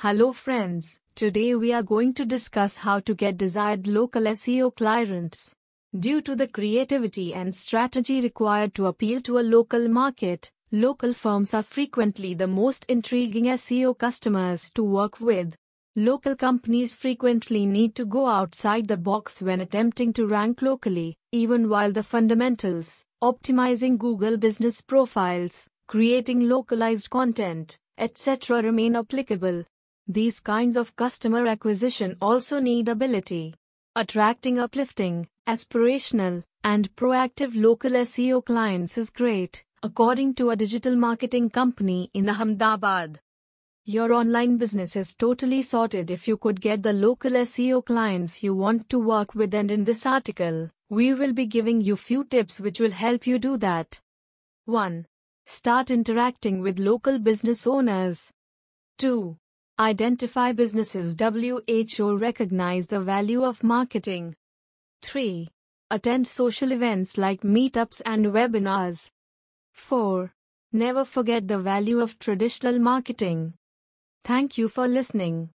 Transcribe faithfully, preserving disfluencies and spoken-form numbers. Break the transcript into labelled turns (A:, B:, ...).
A: Hello friends, today we are going to discuss how to get desired local S E O clients. Due to the creativity and strategy required to appeal to a local market, local firms are frequently the most intriguing S E O customers to work with. Local companies frequently need to go outside the box when attempting to rank locally, even while the fundamentals, optimizing Google business profiles, creating localized content, et cetera remain applicable. These kinds of customer acquisition also need ability. Attracting uplifting, aspirational, and proactive local S E O clients is great, according to a digital marketing company in Ahmedabad. Your online business is totally sorted if you could get the local S E O clients you want to work with, and in this article, we will be giving you few tips which will help you do that. one. Start interacting with local business owners. two. Identify businesses who recognize the value of marketing. three. Attend social events like meetups and webinars. four. Never forget the value of traditional marketing. Thank you for listening.